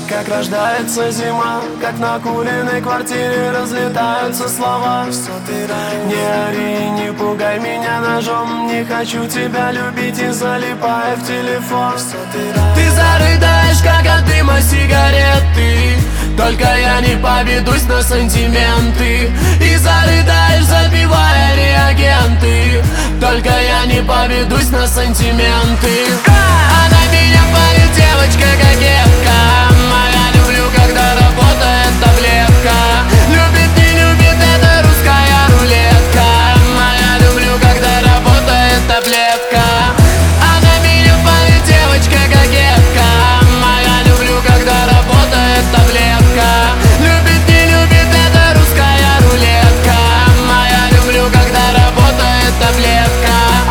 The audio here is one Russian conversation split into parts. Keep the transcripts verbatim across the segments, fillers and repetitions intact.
как рождается зима, как на куриной квартире разлетаются слова. Не ори, не пугай меня ножом, не хочу тебя любить и залипаю в телефон. Ты зарыдаешь, как от дыма сигареты, только я не поведусь на сантименты. И зарыдаешь, забивая реагенты, только я не поведусь на сантименты. А на меня палит девочка-кокетка, а я люблю, когда работает таблетка. Любит, не любит, это русская рулетка, а я люблю, когда работает таблетка. А на меня палит девочка-кокетка, а я люблю, когда работает таблетка. Любит, не любит, это русская рулетка, а я люблю, когда работает таблетка.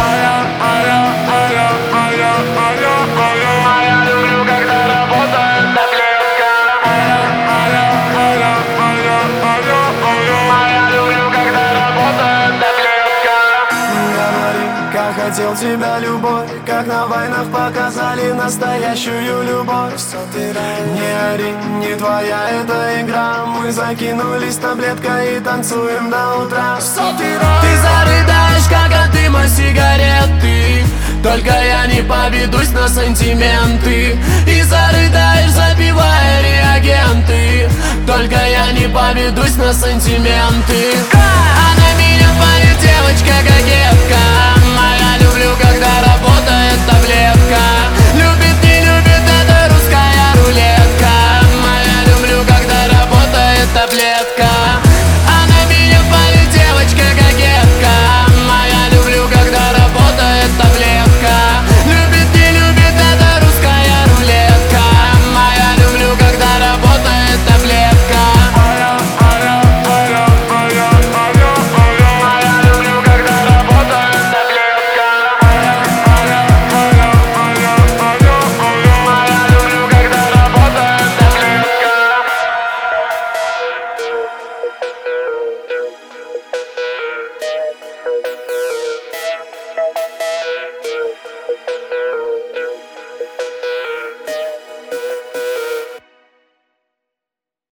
Хотел тебя любовь, как на войнах показали настоящую любовь. Не ори, не твоя эта игра, мы закинулись таблеткой и танцуем до утра. Ты зарыдаешь, как от дыма сигареты, только я не поведусь на сантименты. И зарыдаешь, забивая реагенты, только я не поведусь на сантименты. А на меня палит девочка-кокетка,